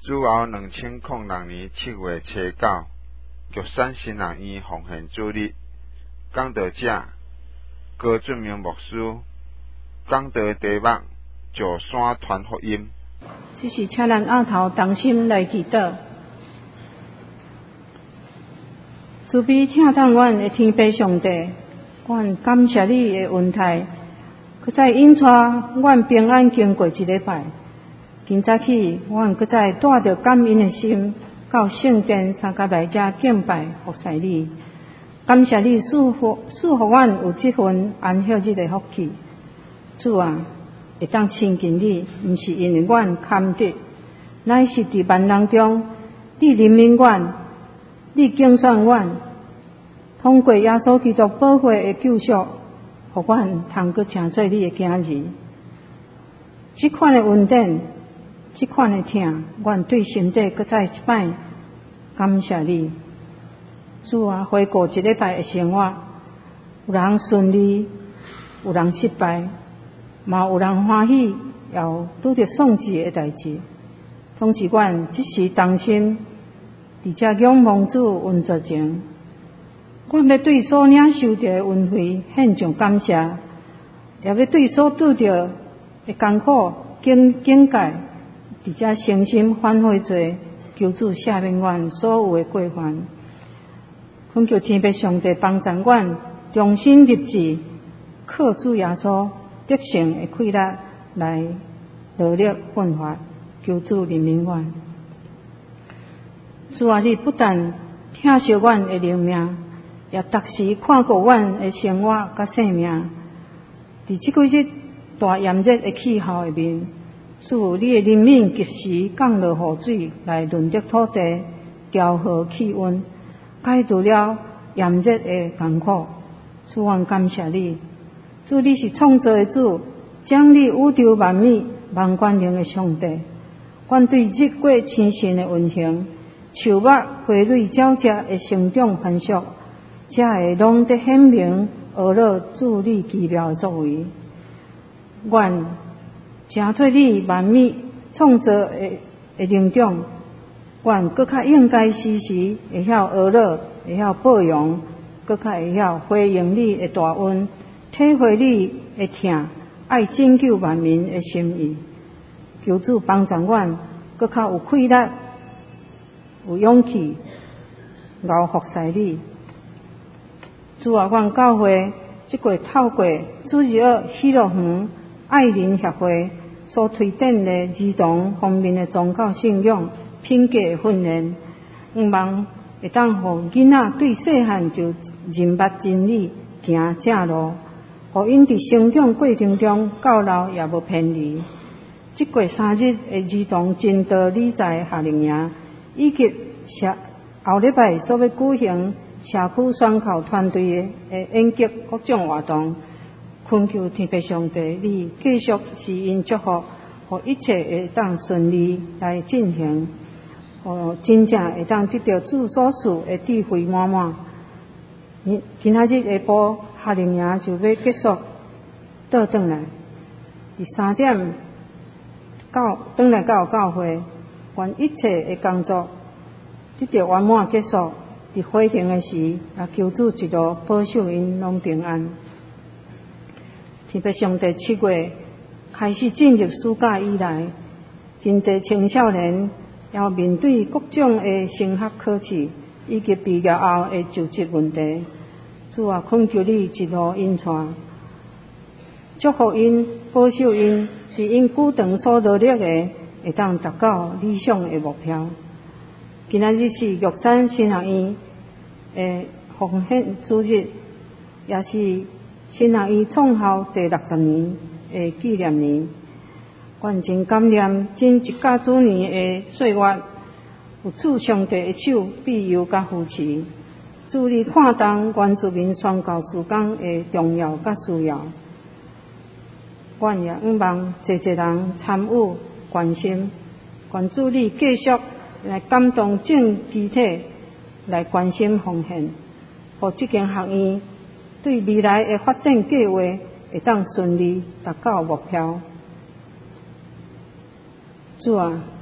主后2006年7月初9，玉山新人院奉献主日，讲道者高俊明牧师，讲道题目石山传福音。 这是请咱额头同心来祈祷。慈悲听当阮的天父上帝，阮感谢你的恩待，搁再引带阮平安经过一礼拜。今早起，阮搁再带着感恩的心，到圣殿参加来遮敬拜服侍你。感谢你赐福阮有这份安息日的福气。主啊，会当亲近你，毋是因为阮堪得，乃是伫万人中，你怜悯阮，你拣选阮，通过耶稣基督宝血的救赎，互阮通搁成做你的囝儿。这款的恩典，这款的疼，阮对身体搁再一摆感谢你。主啊，回顾一礼拜的生活，有人顺利，有人失败，嘛有人欢喜，也有拄着丧志的代志。总是阮一时动心，伫遮仰望主恩泽前，阮要对所领受到的恩惠献上感谢，也要对所拄着的艰苦警戒，伫遮诚心反悔罪，求主赦免阮所有的过犯。恳求天父上帝帮助阮，重新立志，靠主耶稣得胜的气力来努力奋发，求主怜悯阮。主啊，你不但疼惜阮的灵命，也逐时看顾阮的生活甲性命。伫即几日大炎热的气候下面，主你的怜悯及时降落雨水来润泽土地，调和气温，解除了炎热的艰苦。主，阮感谢你。主，你是创造的主，将你宇宙万美万权能的上帝。阮对日过天神的运行，树木花蕊鸟只的成长繁殖，才会拢得显明学了主你奇妙的作为。愿诚做你万美创造的灵长，愿搁较应该时时会晓学了，会晓保养，搁较会晓回应你的大恩，体会你的疼，爱拯救万民的心意。求主帮助阮，搁较有气力，有勇气，熬服侍你。主啊，阮教会即个透过主日学喜乐园爱人协会所推展的儿童方面的宗教信仰品格的训练，希望会当互囡仔对细汉就认捌真理，行正路，互因伫成长过程中到老也无偏离。即过3日的儿童真道理财夏令营，以及后礼拜所要举行社区宣教团队的演讲各种活动，恳求天父上帝，你继续施因祝福，互一切会当顺利来进行，真正会当得到主所赐的智慧满满。今仔日下晡夏令营就要结束，倒转来，伫3点转来到教会，愿一切的工作得到圆满结束。伫回程的时，也求主一路保守因拢平安。天父上帝7月开始进入暑假以来，真侪青少年要面对各种的升学考试，以及毕业后的就职问题。主啊，恳求你一路引带，祝福因，保守因，使因久长所努力的会当达到理想的目标。今仔日是玉山新学院的奉献主日，也是新学院创校第60年的纪念年。愿真感念真一家之年的岁月，有主上帝的手庇佑甲扶持。主你看重原住民宣教事工的重要甲需要。愿也希望侪人参与关心，愿主你继续来感动整肢体来关心奉献，互这间学院对未来的发展计划会当顺利达到目标。主啊，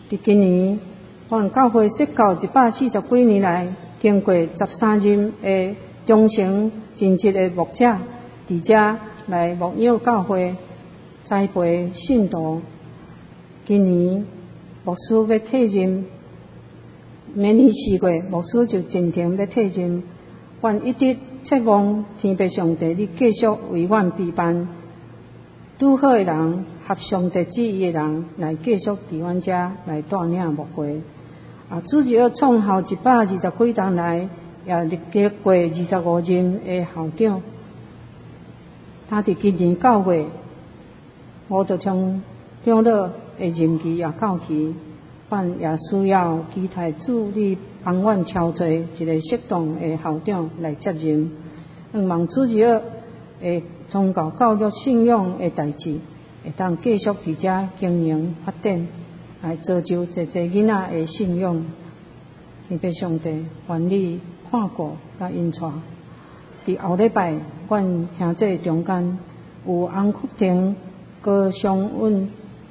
伫今年，阮教会设教140几年来，经过13任的忠诚尽职的牧者，伫遮来牧养教会，栽培信徒。今年牧师要退任，明年4月，牧师就真正要退任。阮一直切望天父上帝，你继续为阮陪伴拄好的人，合上帝旨意的人，来继续伫阮遮来带领牧会。主日学创校120几年来，也历经过25任的校长。他伫今年9月，吴德昌长老的任期也到期，阮也需要期待主你帮阮敲做一个适当的校长来接任。希望主日学的宗教教育信仰的代志，会当继续伫遮经营发展，来造就一囡仔的信仰。天父上帝，愿你看顾甲引带。伫后礼拜，阮兄弟中间有洪福庭、高尚允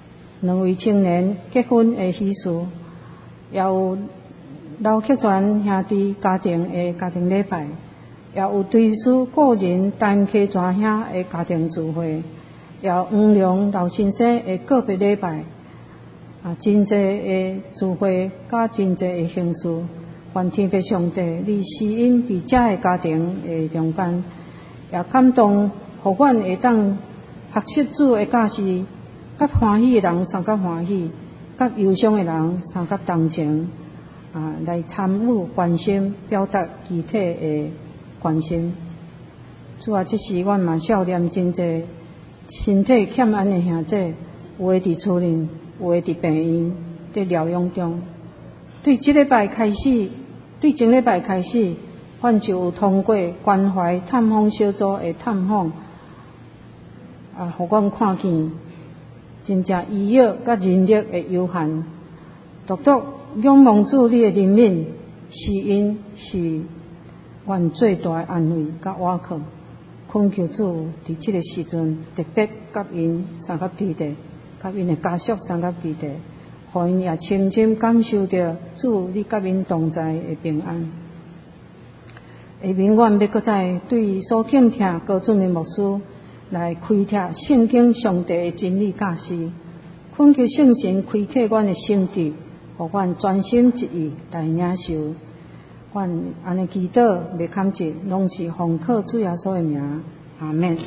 2位青年结婚的喜事，也有刘克全兄弟家庭的家庭礼拜，也有对师个人陈克全兄的家庭聚会，也有黄良刘先生的个别礼拜。真侪的聚会，甲真侪的形事，愿天父上帝，你施恩伫遮的家庭的中间，也感动，互阮会当学习主的教示，甲欢喜的人相甲欢喜，甲忧伤的人相甲同情，来参与关心，表达具体的关心。主啊，这时阮嘛少年真侪身体欠安的兄弟，有的伫厝里。有的伫病院伫疗养中，对这礼拜开始，对前礼拜开始，阮就有通过关怀探访小组的探访，互阮看见真正医药甲人力的有限，独独仰望主你的怜悯施恩是阮最大的安慰甲倚靠，恳求主伫这个时阵特别甲因相甲支持。甲因的家属相甲支持，互因也深深感受到主你甲因同在的平安。下面阮要搁再对所敬听高准的牧师来开拓圣经上帝的真理教示，恳求圣神开启阮的心智，互阮专心一意来领受。阮安尼祈祷，未堪折，拢是奉靠主耶稣的名，阿们。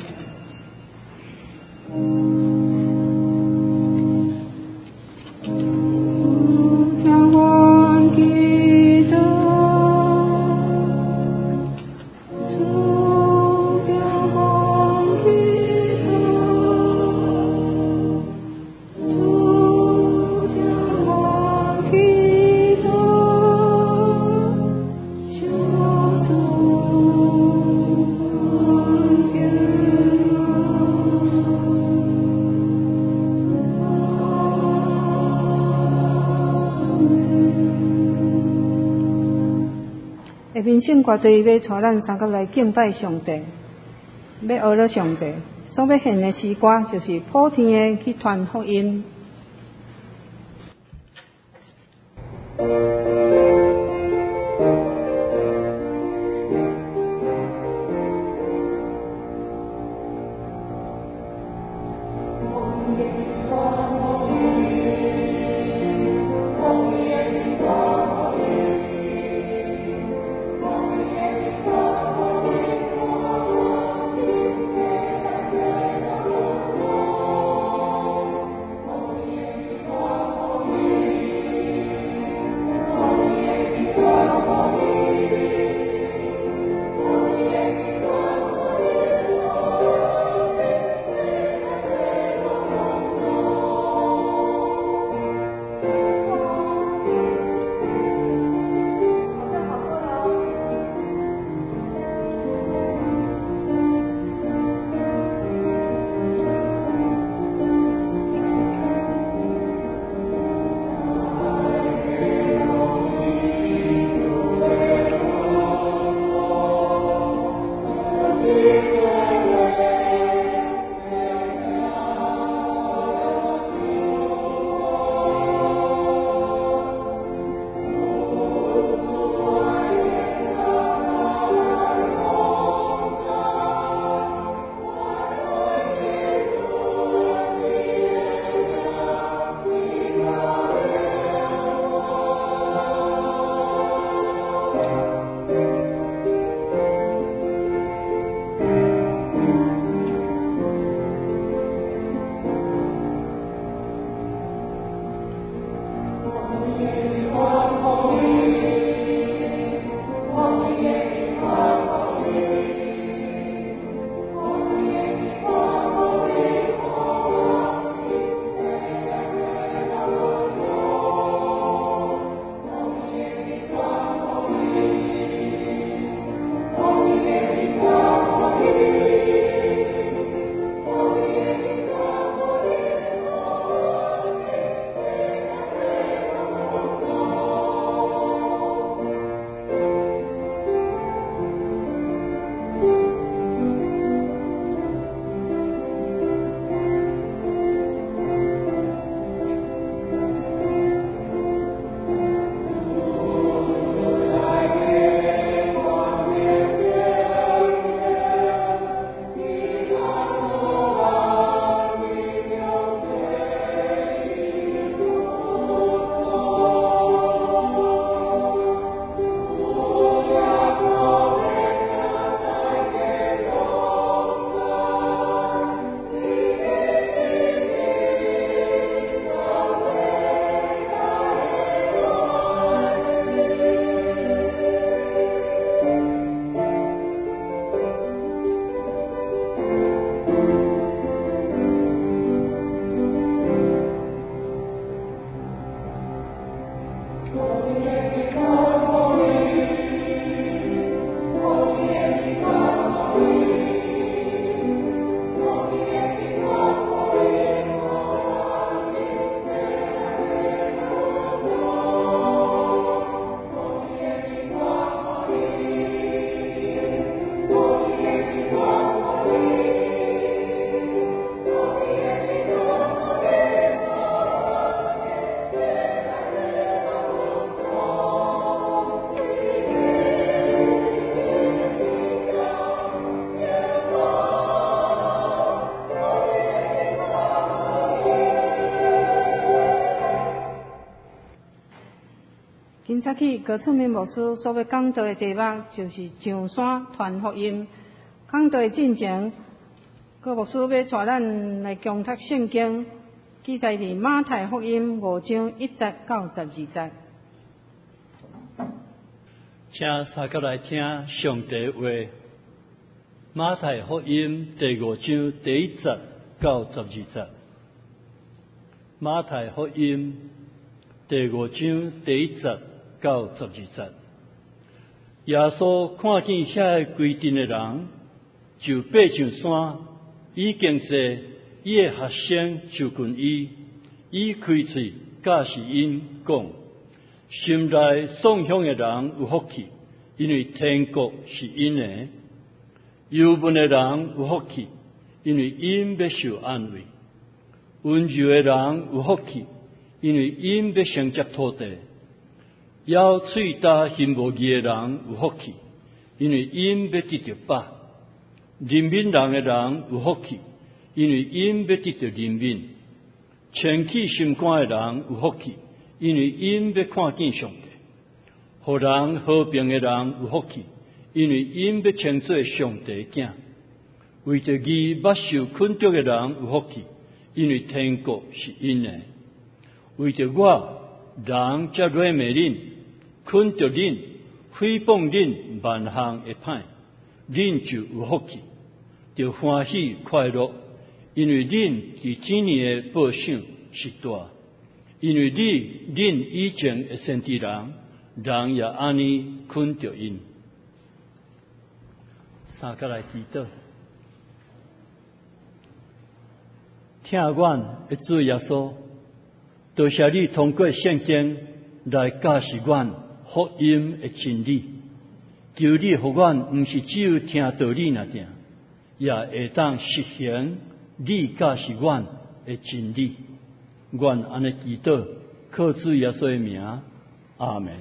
圣歌队要带咱三个来敬拜上帝，要学了上帝。所要献的诗歌就是普天的去传福音。 今早起高春明牧师所要讲道的题目就是上山传福音。讲道的进程，高牧师要带咱来共读圣经，记载伫马太福音5章1节到12节。 请大家来听上帝话。马太福音第5章第1节到12节。马太福音第5章第1节到12节。耶稣看见遐规阵的人，就爬上山，已经坐，伊的学生就近伊开嘴教示因讲：心内丧向的人有福气，因为天国是因的；忧闷的人有福气，因为因要受安慰；温柔的人有福气，因为因要承接土地；咬喙焦心无义的人有福气，因为因要得到饱；怜悯人的人有福气，因为因要得到怜悯；清气心肝的人有福气，因为因要看见上帝；互人和平的人有福气，因为因要称作上帝的囝；为着义捌受困毒的人有福气，因为天国是因的；为着我，人才软骂恁、困毒恁、诽谤恁万项的歹，恁就有福气，就欢喜快乐，因为恁伫天年的报赏是大。因为恁以前的先知人也安尼困着因。三个来祈祷，听阮的主耶稣，多谢你通过圣经来教示阮福音的真理，求你互阮毋是只有听道理那定，也会当实行你教示阮的真理。愿安尼祈祷，靠主耶稣的名，阿门。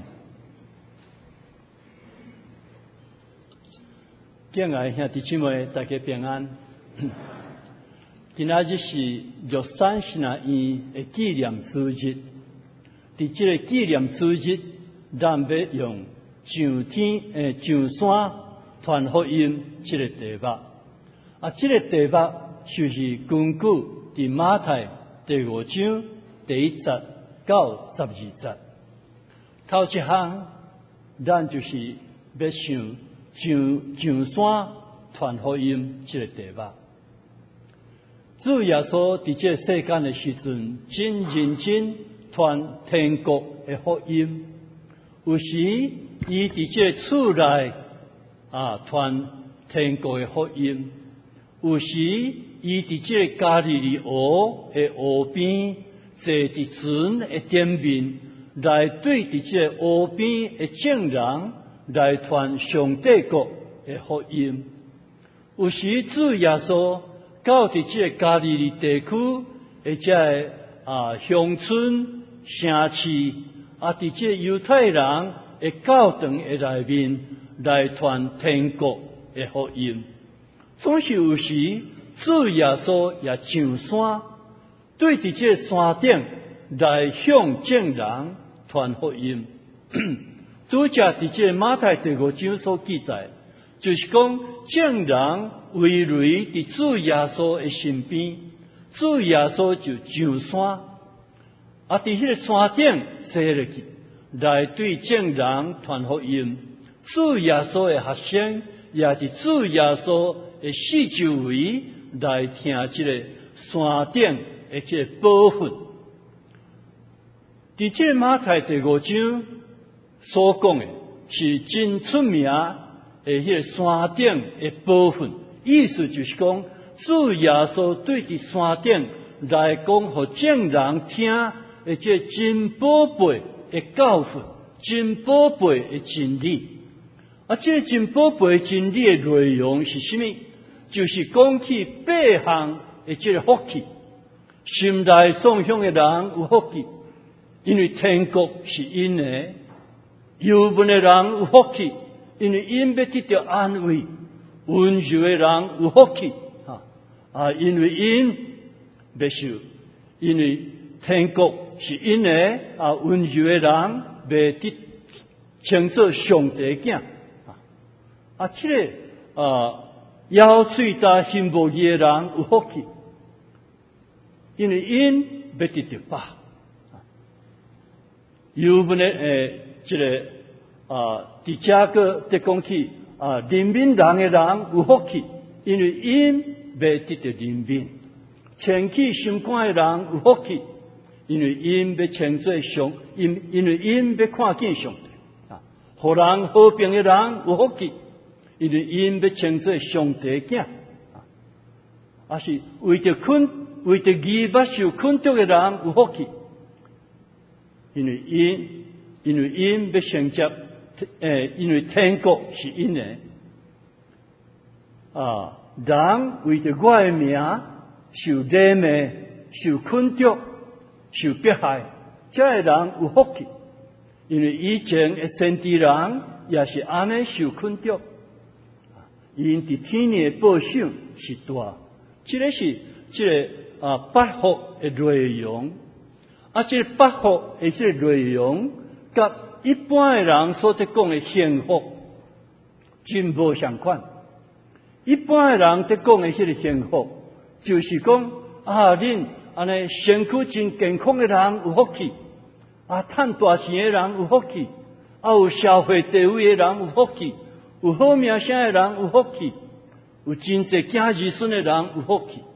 敬爱兄弟姊妹，大家平安。今仔日是玉山神学院的纪念主日。伫这个纪念主日，咱要用上山传福音这个题目。这个题目就是根据伫马太第5章第1节到12节。头一项，咱就是要上山传福音这个题目。主耶稣伫这世间的时阵，真认真传天国的福音。有时伊伫这厝内传天国的福音，有时伊伫这加利利湖的湖边，坐伫船的顶面，来对伫这湖边的众人来传上帝国的福音。有时主耶稣到伫这加利利地区的这乡村城市，伫这犹太人的教堂的内面来传天国的福音。总是有时主耶稣也上山，对伫这山顶来向众人传福音。拄则伫这马太第5章所记载，就是讲众人围围伫主耶稣的身边，主耶稣就上山，伫迄个山顶坐落去，来对众人传福音。主耶稣的学生也伫主耶稣的四周围来听这个山顶的这个宝训。伫这马太第5章所讲的是真出名的迄个山顶的宝训，意思就是讲主耶稣对伫山顶来讲，互众人听的这真宝贝的教训，真宝贝的真理。这个真宝贝真理的内容是什么？就是讲起8项的这个福气。心内丧向的人有福气，因为天国是因的；忧闷的人有福气，因为因要得到安慰；温柔的人有福气，因为因要受，因为天国是因为温柔的人被得称作上帝囝这个咬嘴扎心无义的人有福气，因为因要得到饱。有本的这个伫遮个在讲起人民人的人有福气，因为因要得到人民。前去心肝的人有福气，因为因要称作上，因为因要看见上帝。互人和平的人有福气，因为因要称作上帝囝。是为着义捌受困毒的人有福气，因为因要承接因为天国是因的人为着我的名受勒骂、受困毒、受迫害，这个人有福气，因为以前的先知人也是安尼受困毒，因伫天的报赏是大。这个是八福的内容，这个八福的这个内容，甲一般的人所在讲的幸福真无相款。一般的人在讲的这个幸福，就是讲恁安尼身躯真健康的人有福气，赚大钱的人有福气，有社会地位的人有福气，有好名声的人有福气，有真济囝儿孙的人有福气。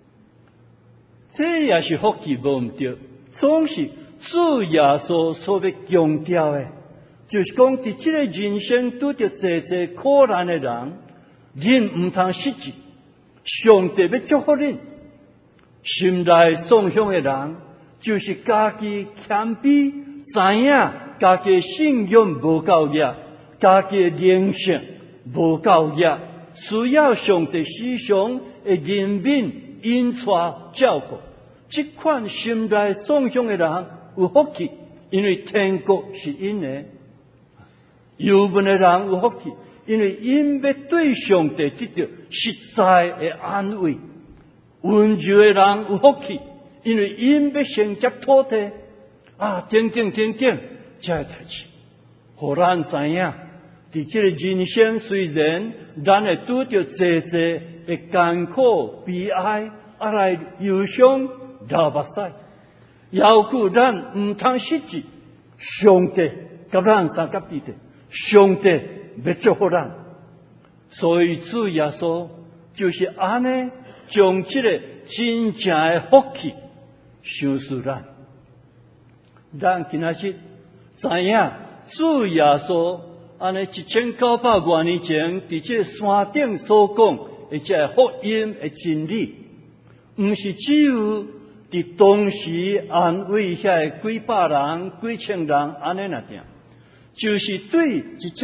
这也是福气无毋对，总是主耶稣所要强调的，就是讲伫这个人生拄着济济苦难的人，恁毋通失志，上帝要祝福恁。心内纵向的人，就是家己谦卑，知影家己信仰无够热，家己的灵性无够热，需要上帝时常的怜悯、引带、照顾。这款心内纵向的人有福气，因为天国是因的；忧闷的人有福气，因为因要对上帝得到实在的安慰。温柔的人有福气，因为因要承接土地等等这些代志，互咱知影，伫这个人生虽然咱会拄着济济的艰苦、悲哀，来忧伤、流目屎，要求咱毋通失志。上帝甲咱三甲地的，上帝要祝福咱，所以主耶稣就是安尼。将这个真正的福气赏赐咱。咱今仔日知影主耶稣安尼1900多年前伫这个山顶所讲的这个福音的真理，毋是只有伫当时安慰遐几百人、几千人安尼那点，就是对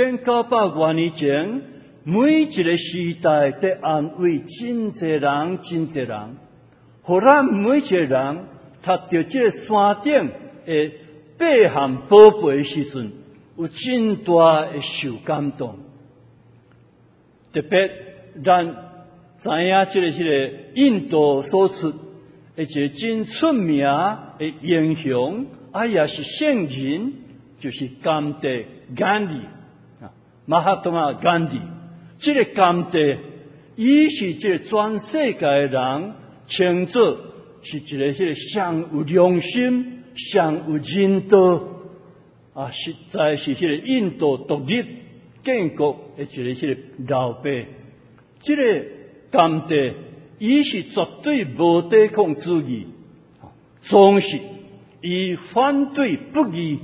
1900多年前。每一个时代在安慰真济人，互咱每一个人踏着这个山顶的百项宝贝的时阵，有真大的受感动。特别咱知影这个印度所出一个真出名的英雄，也是圣人，就是甘地甘地马哈多玛甘地。这个甘地，伊是这个全世界的人称作是一个上有良心、上有仁道实在是这个印度独立建国的一个老爸。这个甘地，伊是绝对无抵抗主义，总是伊反对不义，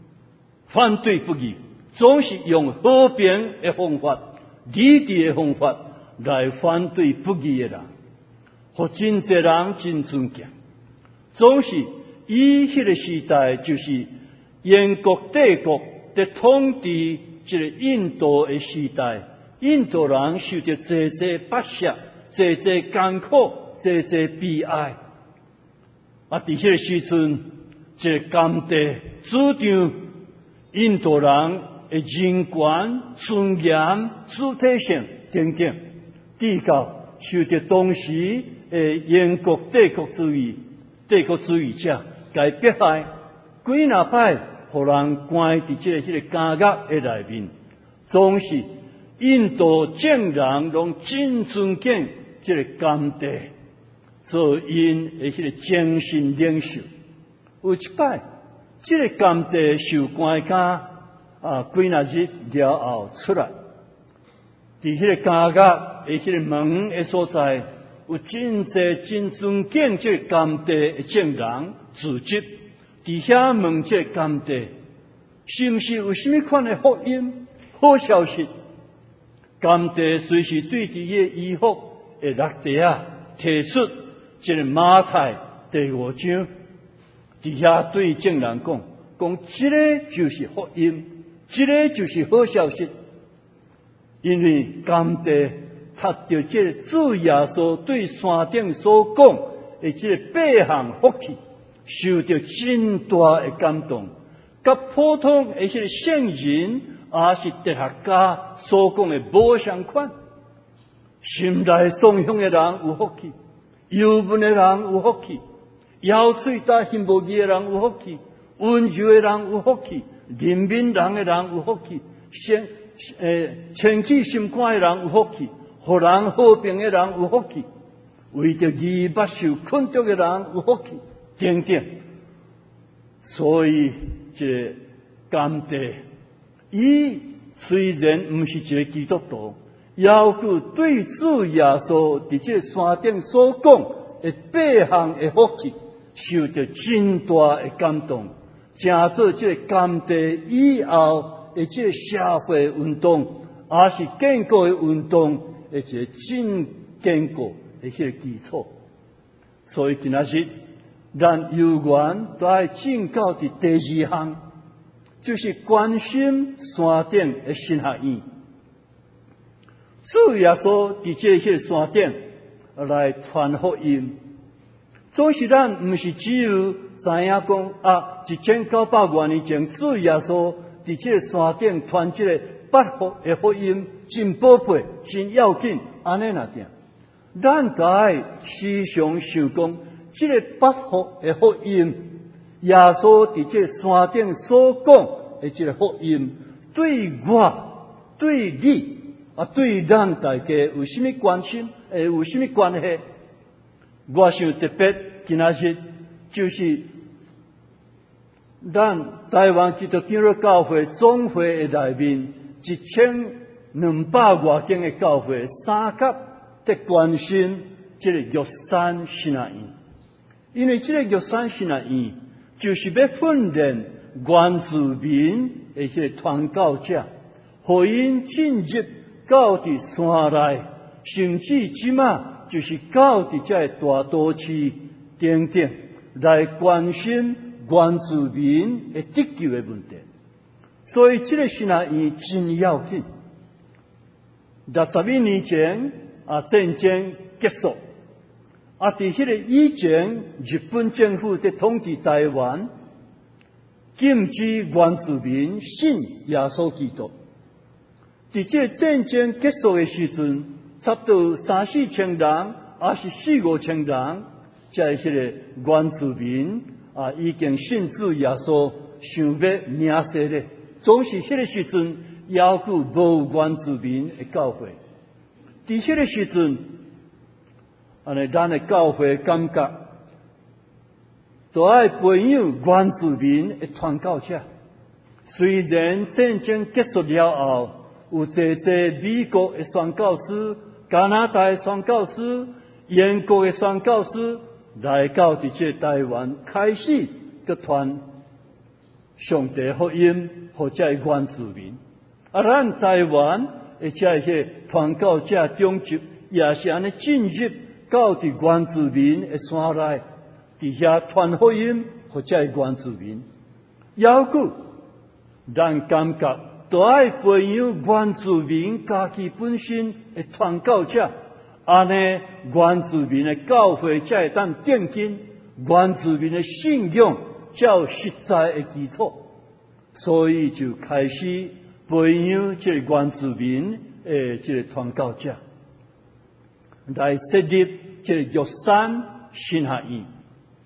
总是用和平的方法。理智的方法来反对不义的人，互真济人真尊敬。总是以迄个时代，就是英国帝国在统治这个印度的时代，印度人受着济济剥削、济济艰苦、济济悲哀。伫迄个时阵，这个甘地主张印度人的人权、尊严、主体性等等，至到受到当时的英国帝国主义者该迫害，几若摆互人关伫迄个监狱诶内面，总是印度正人拢真尊敬即个甘地，做因诶迄个精神领袖。有一摆，即个甘地受关监几若日了后出来，伫迄个监狱诶迄个门诶所在，有真侪真尊敬即个甘地诶证人自集，伫遐问即个甘地，是毋是有啥物款诶福音、好消息？甘地随时对伫迄个衣服诶落地提出即个马太第5章，伫遐对证人讲，即个就是福音，即个就是好消息，因为甘地读到即个主耶稣对山顶所讲诶即个8项福气，受到真大诶感动，甲普通诶迄个圣人也是哲学家所讲诶无相款。心内爽向诶人有福气，忧闷诶人有福气，咬喙打心无义诶人有福气，温柔诶人有福气，怜悯人诶人有福气，清气心肝诶人有福气，互人和平诶人有福气，为着义捌受困毒诶人有福气，等等。所以，这个甘地，伊虽然毋是一个基督徒，要佮对主耶稣伫这个山顶所讲诶8项诶福气，受到真大诶感动，成做这个甘地以后诶这个社会运动，也是建国诶运动诶一个真坚固诶迄个基础。所以今仔日，咱有缘都爱进到伫第2项，就是关心山顶诶神学院。主耶稣伫这迄个山顶来传福音，总是咱毋是只有知影讲1900多年前，主耶稣伫这个山顶传这个8福诶福音，真宝贝、真要紧，安尼若定。咱该爱时常想讲，这个8福诶福音，耶稣伫这个山顶所讲诶这个福音，对我、对你。对咱大家有什么关心？有什么关系？我想特别今仔日就是咱台湾基督教会总会的内面1200多间的教会三甲在关心这个玉山神学院，因为这个玉山神学院就是要训练原住民的这个传教者，互因进入到伫山内，甚至即马就是到伫这大都市等等，来关心原住民的得救的问题。所以这个神学院真要紧。61年前战争结束，伫迄个以前，日本政府在统治台湾，禁止原住民信耶稣基督。伫这战争结束的时阵，差不多3-4千人，还是4-5千人，在迄个原住民已经信主耶稣，想要领洗咧。总是迄个时阵，犹佫无原住民的教会。伫迄个时阵，咱的教会感觉，都爱培养原住民的传教者。虽然战争结束了后，有侪美国的宣教师、加拿大的宣教师、英国的宣教师来到伫这台湾，开始去传上帝福音，或者原住民。咱台湾的这些传教者中级，也是安尼进入到伫原住民的山内，伫遐传福音，或者原住民。犹佫咱感觉，都爱培养原住民家己本身的传教者，安尼原住民的教会才会当建根，原住民的信仰才有实在的基础，所以就开始培养这个原住民的这个传教者，来设立这个玉山神学院。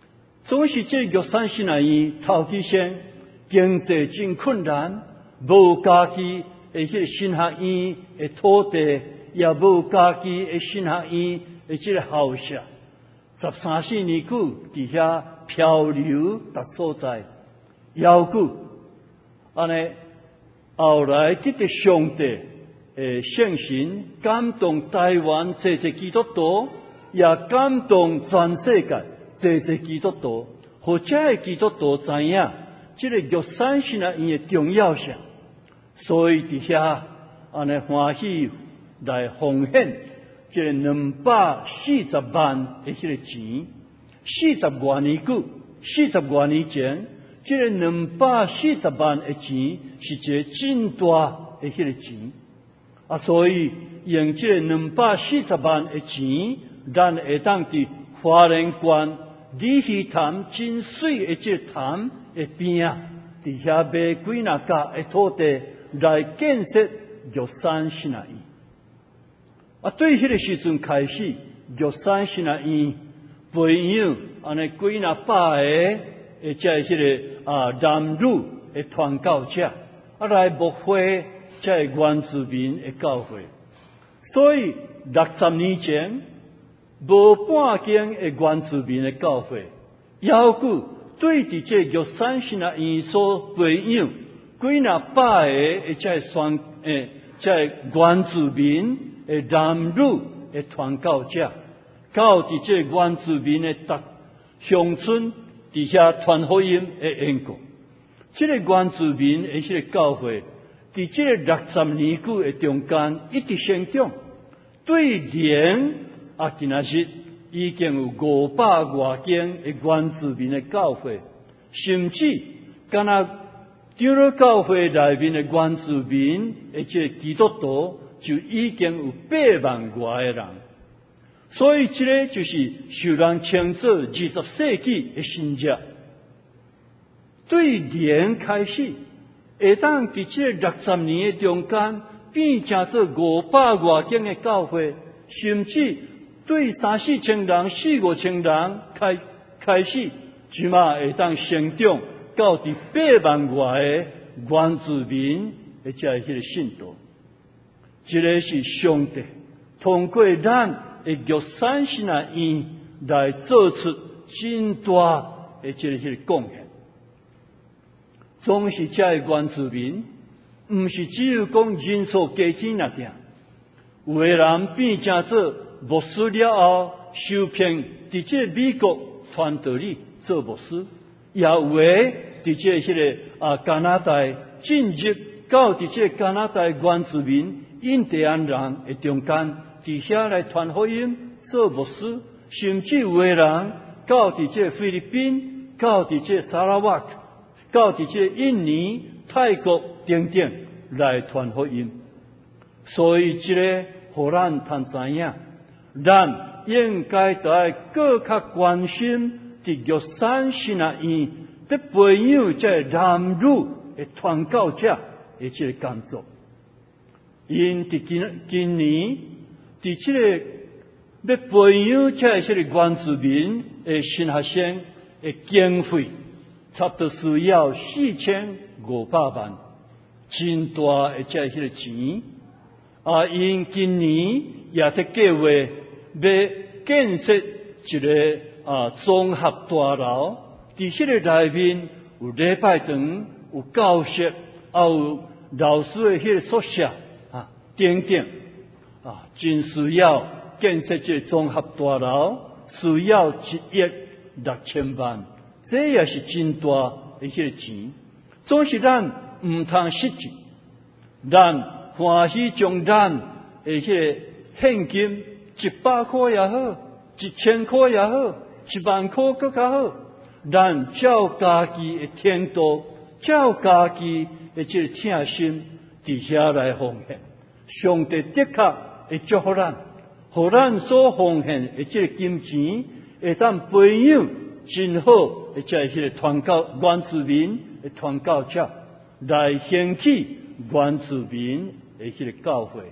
总是这玉山新南院头期先经济真困难，无家己的迄个新学院的土地，也无家己的新学院的这个校舍，13、14年久伫遐漂流达所在，犹久安尼，后来这个上帝的圣神感动台湾这基督徒，也感动全世界这基督徒，或者基督徒知影这个玉山新学院的重要性，所以伫遐安尼欢喜来奉献这个240万的迄个钱，40多年久，40多年前，这个240万的钱是一个真大的迄个钱啊，所以用这个240万的钱，咱会当伫花莲县鲤鱼潭真水的这个潭的边啊，伫遐买几若甲的土地来建设玉山新学院。啊，对迄个时阵开始，玉山新学院培养安尼几若百个即迄个男女的传教者，啊来牧会即原住民的教会。所以60年前，无半间的原住民的教会，犹久对伫这玉山新学院所培养几若百个即原住民的男女的传教者，到伫这原住民的乡村伫遐传福音的缘故，这个原住民的迄个教会，伫这个60年久的中间一直成长，对连今仔日已经有500多间的原住民的教会，甚至敢若长老教会内面的原住民的这个基督徒就已经有8万多个人，所以这个就是受人称作20世纪的新约。对连开始，会当伫这60年的中间变成做500多间的教会，甚至对3、4千人、4、5千人开始，即马会当成长到伫8万多个原住民的这迄个信徒。这个是上帝通过咱的玉山新学院来做出真大的这个贡献。总是这原住民，毋是只有讲人数加减那点，有的人变成做牧师了后，受骗伫这美国传道理做牧师，也有的伫这迄个加拿大进入到伫这加拿大原住民印第安人的中间，伫遐来传福音做牧师，甚至有的人到伫这菲律宾，到伫这沙拉瓦克，到伫这印尼、泰国等等来传福音。所以这个互咱通知影，咱应该在更较关心伫玉山新学院要培养这男女的传教者的这个工作。因伫今年伫这个要培养这个原住民的新学生的经费，差不多需要4500万，真大的这个钱。因今年也在计划要建设一个综合大楼，伫这个内面有礼拜堂、有教室，也有老师的迄个宿舍等等真需要建设这个综合大楼，需要1亿6000万，这也是真大的迄个钱。总是咱唔通失志，咱欢喜将咱的迄个现金100块也好，1000块也好，10000块更较好，咱照家己的天道，照家己的这个诚心伫遐来奉献。上帝的确会祝福咱，互咱所奉献的这个金钱，会当培养真好的这个传教原住民的传教者，来兴起原住民的这个教会。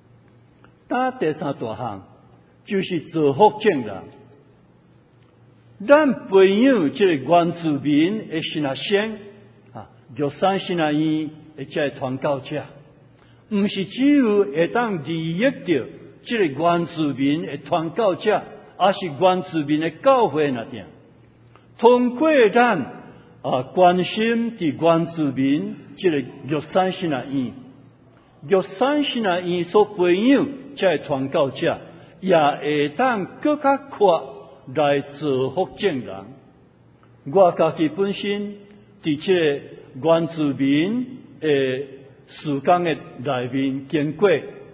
第3大项就是造福众人。 咱培养这个原住民的神学生啊，玉山神学院的这个传教者，唔是只有会当利益到这个原住民的传教者，而是原住民的教会那点。通过咱关心伫原住民这个玉山神学院，玉山神学院所培养这个传教者，也会当更加快来造福众人。我家己本身伫这个原住民的时间的内面经过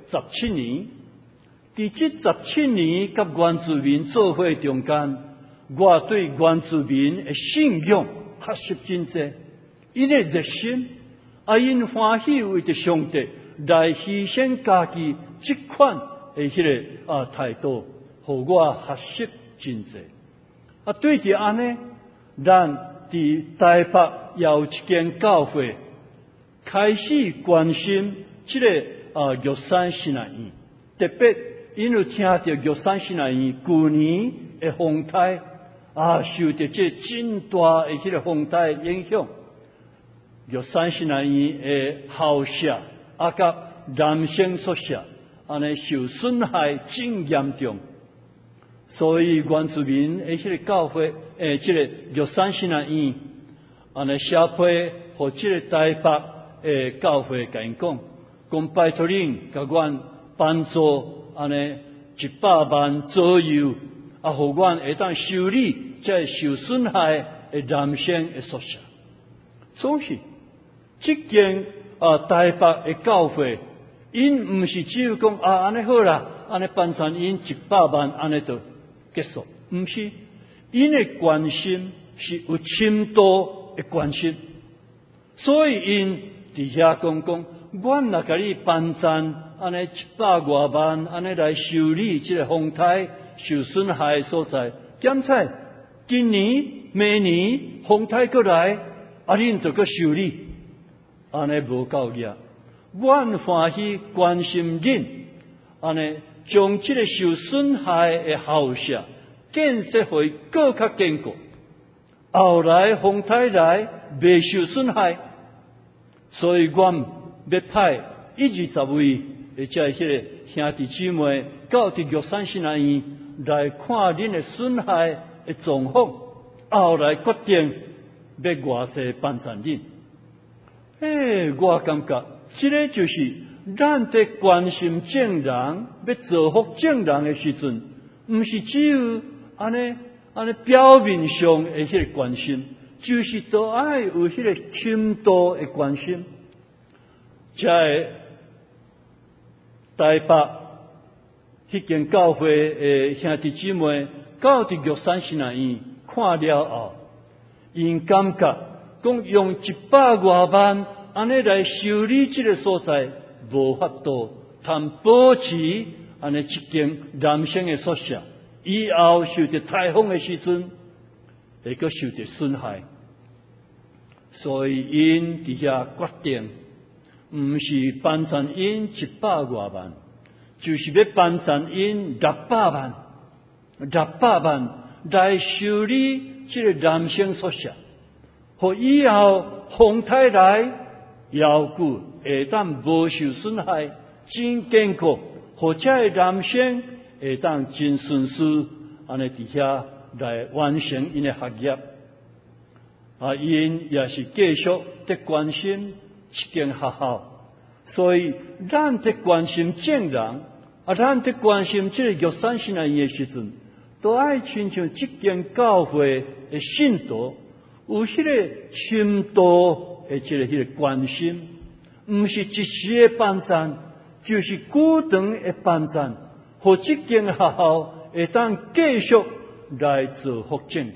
17年，伫这17年甲原住民做伙中间，我对原住民的信仰确实真济，因的热心，因欢喜为着上帝来牺牲家己这款的迄个态度，互我学习真济。对着安尼，咱伫台北也有一间教会开始关心这个玉山神学院，特别因为听到玉山神学院去年的风台受到这真大的迄个风台影响，玉山神学院的校舍甲男生宿舍安尼受损害真严重，所以原住民的迄个教会这个玉山神学院安尼写批互这个台北的教会甲因讲拜托恁甲阮帮助安尼100万左右，互阮会当修理这受损害的男生的宿舍。总是这间台北的教会，因唔是只有讲安尼好啦，安尼帮助因100万安尼就结束，唔是，因的关心是有深度的关心，所以因伫遐讲，阮若甲你帮赞安尼100多万安尼来修理这个风台受损害所在，检测今年、明年风台过来，恁就搁修理，安尼无够额。阮欢喜关心恁，安尼将这个受损害的校舍建设会更加坚固，后来风台来未受损害，所以阮要派120位的这些个兄弟姊妹到伫玉山神学院来看恁的损害的状况，后来决定要偌济帮助恁。我感觉这个就是咱在关心众人、要造福众人的时阵，唔是只有安尼表面上的迄个关心，就是都爱有迄个深度的关心。在台北迄间教会的兄弟姊妹到伫玉山神学院看了后，因感觉讲用100多万安尼来修理这个所在，无法度通保持安尼一间男生的宿舍，以后受到台风的时阵会阁受到损害，所以因伫遐决定，唔是帮助因100多万，就是要帮助因600万来修理这个男生宿舍，互以后风台来要久会当无受损害，真坚固，或者男生会当真顺遂安尼伫遐来完成因的学业。因也是继续在关心这间学校，所以咱在关心众人，咱在关心这个玉山神学院的时阵，都爱亲像这间教会的信徒，有迄个深度的迄个关心，唔是一时的帮赞，就是久长的帮赞，和这间学校会当继续来造福众人。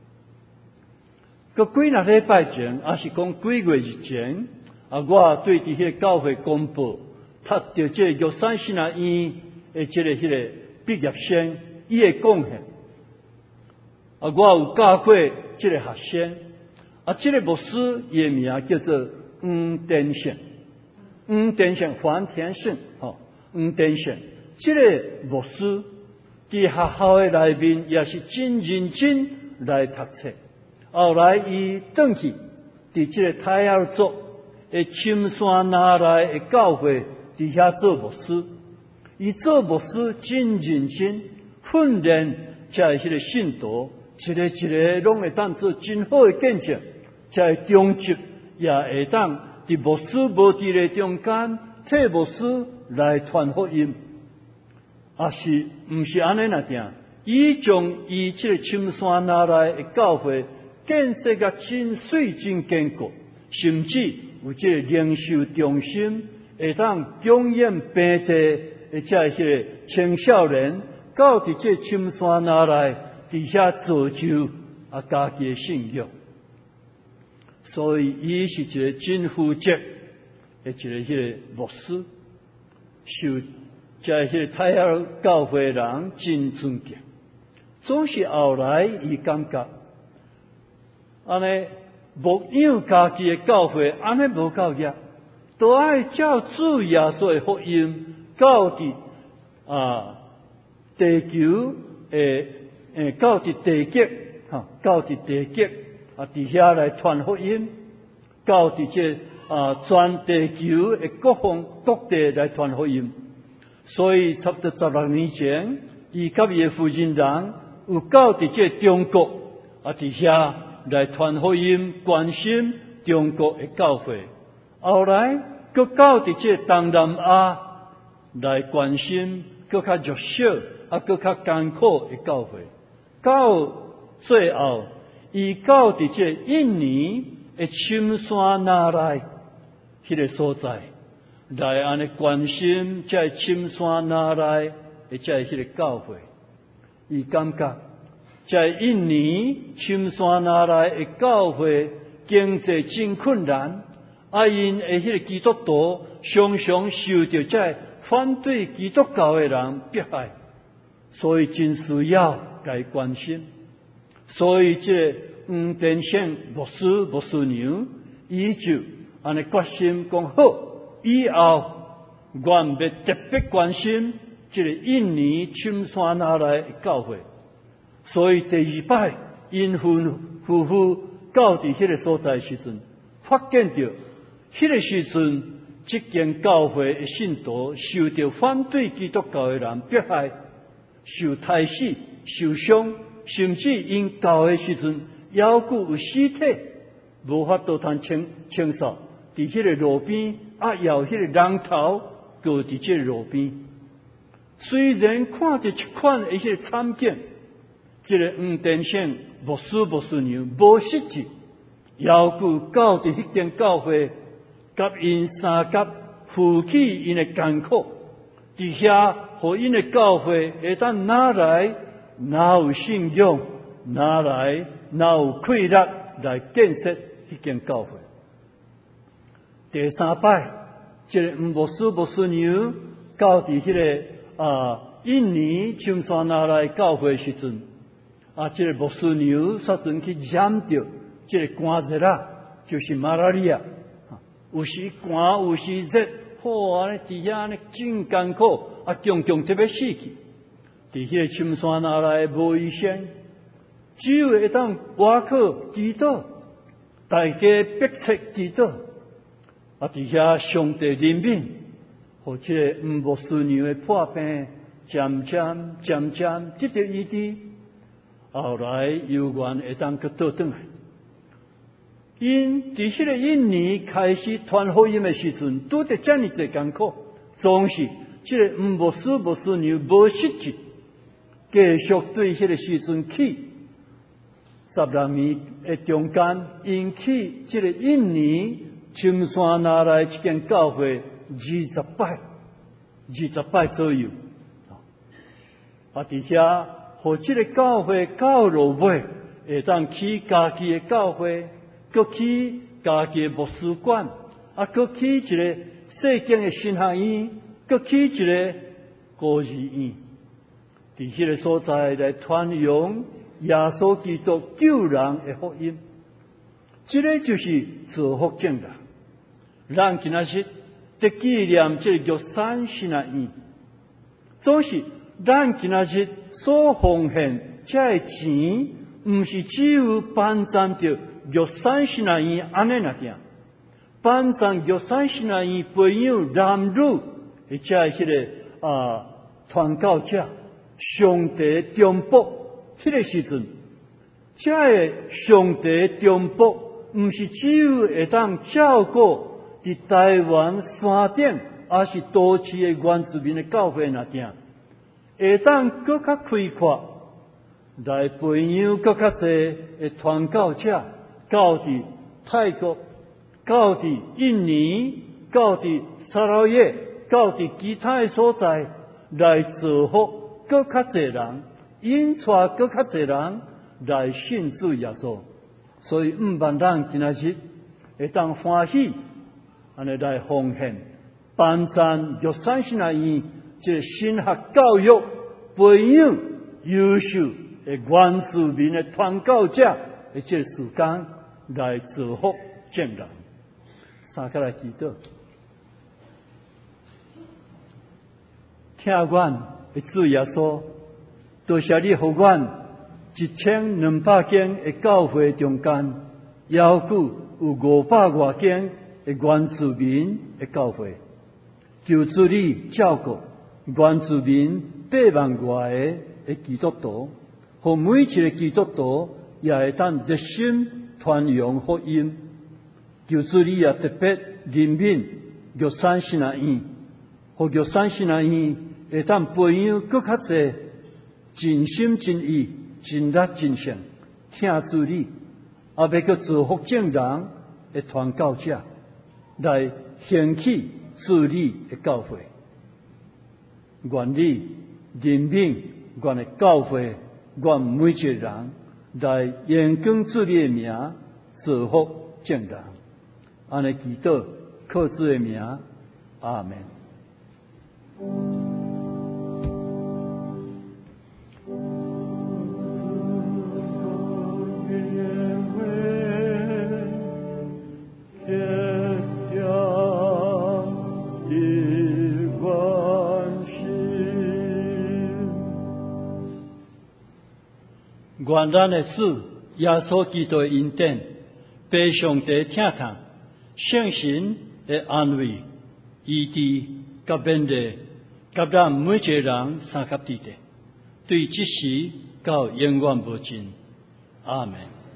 个几若礼拜前，还是讲几月日前，我对伫迄个教会公布，读到这个玉山神学院的迄个毕业生伊的贡献，我有教过这个学生，这个牧师伊的名叫做黄天胜，黄天胜，黄天胜，这个牧师伫学校的内面也是真认真来读册。后来伊转去伫这个泰尔族的深山那内的教会伫遐做牧师。伊做牧师真认真，训练才迄个信徒，一个一个拢会当做真好的见证，才会终极也会当伫牧师无伫咧中间替牧师来传福音。也是毋是安尼那定？伊将伊这个深山那内的教会建设甲真水真坚固，甚至有这个灵修中心，会当供应本地的这些青少年，到伫这深山那内伫遐造就家己的信仰。所以伊是一个真负责的一个牧师，受在迄个泰尔教会人真尊敬。总是后来伊感觉安尼牧养家己的教会安尼无够业，都爱照主耶稣的福音到伫地球到伫地极到伫地极伫遐来传福音，到伫这全地球的各方各地来传福音。所以差不多16年前，伊甲伊的负责人有到伫这中国伫遐来传福音，关心中国的教会。后来搁到伫这东南亚来关心搁较弱小搁较艰苦的教会。到最后，伊到伫这印尼的深山那内迄个所在，来安尼关心在深山那内的在迄个教会。伊感觉在印尼深山那内的教会经济真困难，因的迄个基督徒常常受到在反对基督教的人迫害，所以真需要该关心。所以这黄殿胜牧师娘，伊就安尼决心讲好，以后愿要特别关心这个印尼深山那内的教会。所以第2摆因夫妇到伫迄个所在时阵，发现到迄个时阵，这间教会的信徒受到反对基督教的人迫害，受杀死、受伤，甚至因到的时阵，还有尸体无法度通清扫，伫迄个路边有迄个人头搁伫这个路边。虽然看着一款的迄个惨景，这个黄殿胜牧师娘无失志，要求到伫迄间教会，甲因三甲负起因的艰苦，伫遐互因的教会会当哪来哪有信仰，哪来哪有气力来建设迄间教会。第3摆，这个牧师娘到伫迄个印尼深山那内教会时阵。这个牧师娘煞阵去染着这个寒热就是马拉利亚，有时寒有时热，安尼伫遐安尼真艰苦，常常特别死去。伫迄个深山那内无医生，只有会当外口祈祷，大家迫切祈祷。伫遐上帝怜悯，互这个牧师娘的破病渐渐得到医治。后来有缘会当去倒转来，因伫迄个印尼开始传福音的时阵，拄着遮尔侪艰苦，总是这个牧师娘无失志，继续对迄个时阵起16年的中间，引起这个印尼深山那内一间教会20摆左右，伫遐。互这个教会到落尾，会当起家己的教会，搁起家己的牧师馆，搁起一个细间的神学院，搁起一个孤儿院，伫迄个所在来传扬耶稣基督救人的福音。这个就是造福正啦。咱今仔日在纪念这个玉山神学院，总是咱今仔日所奉献这钱， 毋是只有班赞着玉山神啊院安尼那定，班赞玉山神啊院培养男女，或者迄个传教者，上帝中保迄个时阵，这个上帝中保毋是只有会当照顾伫台湾山顶，还是都市的原住民的教会那定，会当更较开阔。来培养更较侪的传教者，到伫泰国，到伫印尼，到伫沙捞越，到伫其他的所在，来造福更较侪人，引带更较侪人来信主耶稣。所以毋万人今仔日会当欢喜，安尼来奉献，班赞玉山神啊院这个神学教育，培养优秀原住民的传教者的这个时间来造福众人。三个来祈祷，听阮的主耶稣，多谢你，互阮1200间的教会中间，犹有500外间的原住民的教会，求主你照顾原住民8万外的基督徒。互每一个基督徒也会当热心传扬福音，求主你也特别怜悯玉山神啊院，互玉山神啊院会当培养更较侪真心真意、真力真诚听主你，也要去造福众人的传教者，来兴起主你的教会。愿你怜悯阮的教会。愿每一个人来延光主你的名，造福众人。安尼祈祷，靠主的名，阿门。愿咱的主耶稣基督的恩典，被上帝听从，圣神的安慰、医治、甲勉励，甲咱每一个人三甲地地，对即时到永远无尽。阿门。